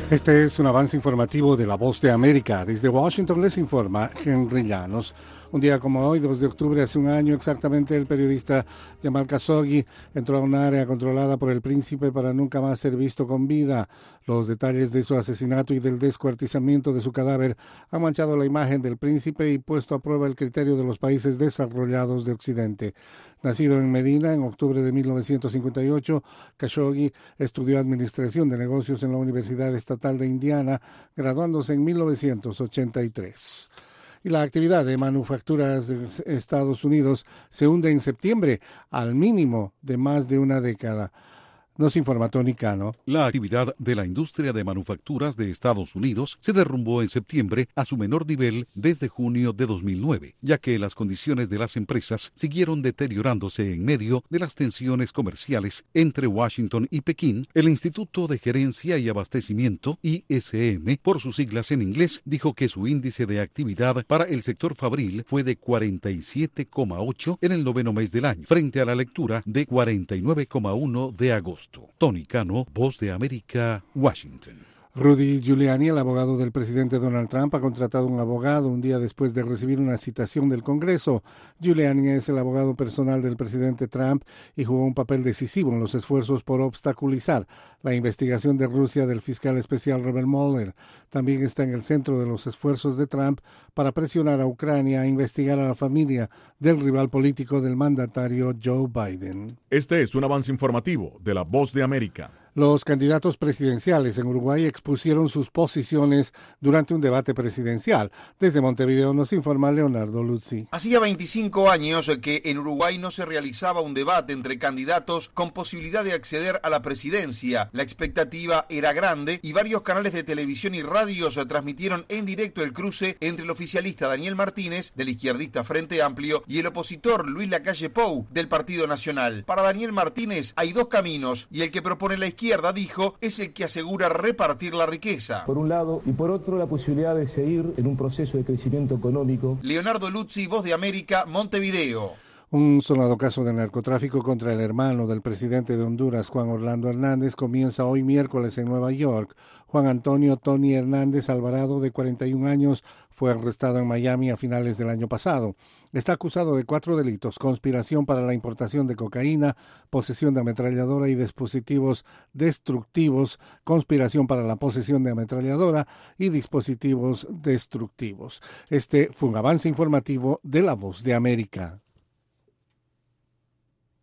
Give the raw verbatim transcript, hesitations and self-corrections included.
Este es un avance informativo de La Voz de América. Desde Washington les informa Henry Llanos. Un día como hoy, dos de octubre, hace un año exactamente, el periodista Jamal Khashoggi entró a un área controlada por el príncipe para nunca más ser visto con vida. Los detalles de su asesinato y del descuartizamiento de su cadáver han manchado la imagen del príncipe y puesto a prueba el criterio de los países desarrollados de Occidente. Nacido en Medina en octubre de mil novecientos cincuenta y ocho, Khashoggi estudió Administración de Negocios en la Universidad Estatal de Indiana, graduándose en mil novecientos ochenta y tres. Y la actividad de manufacturas de Estados Unidos se hunde en septiembre al mínimo de más de una década. Nos informa Tony Cano. La actividad de la industria de manufacturas de Estados Unidos se derrumbó en septiembre a su menor nivel desde junio de dos mil nueve, ya que las condiciones de las empresas siguieron deteriorándose en medio de las tensiones comerciales entre Washington y Pekín. El Instituto de Gerencia y Abastecimiento, I S M, por sus siglas en inglés, dijo que su índice de actividad para el sector fabril fue de cuarenta y siete coma ocho en el noveno mes del año, frente a la lectura de cuarenta y nueve coma uno de agosto. Tony Cano, Voz de América, Washington. Rudy Giuliani, el abogado del presidente Donald Trump, ha contratado un abogado un día después de recibir una citación del Congreso. Giuliani es el abogado personal del presidente Trump y jugó un papel decisivo en los esfuerzos por obstaculizar la investigación de Rusia del fiscal especial Robert Mueller. También está en el centro de los esfuerzos de Trump para presionar a Ucrania a investigar a la familia del rival político del mandatario Joe Biden. Este es un avance informativo de La Voz de América. Los candidatos presidenciales en Uruguay expusieron sus posiciones durante un debate presidencial. Desde Montevideo nos informa Leonardo Luzzi. Hacía veinticinco años que en Uruguay no se realizaba un debate entre candidatos con posibilidad de acceder a la presidencia. La expectativa era grande y varios canales de televisión y radios transmitieron en directo el cruce entre el oficialista Daniel Martínez, del izquierdista Frente Amplio, y el opositor Luis Lacalle Pou, del Partido Nacional. Para Daniel Martínez hay dos caminos y el que propone la izquierda izquierda, dijo, es el que asegura repartir la riqueza. Por un lado, y por otro, la posibilidad de seguir en un proceso de crecimiento económico. Leonardo Luzzi, Voz de América, Montevideo. Un sonado caso de narcotráfico contra el hermano del presidente de Honduras, Juan Orlando Hernández, comienza hoy miércoles en Nueva York. Juan Antonio Tony Hernández Alvarado, de cuarenta y un años, fue arrestado en Miami a finales del año pasado. Está acusado de cuatro delitos: conspiración para la importación de cocaína, posesión de ametralladora y dispositivos destructivos, conspiración para la posesión de ametralladora y dispositivos destructivos. Este fue un avance informativo de La Voz de América.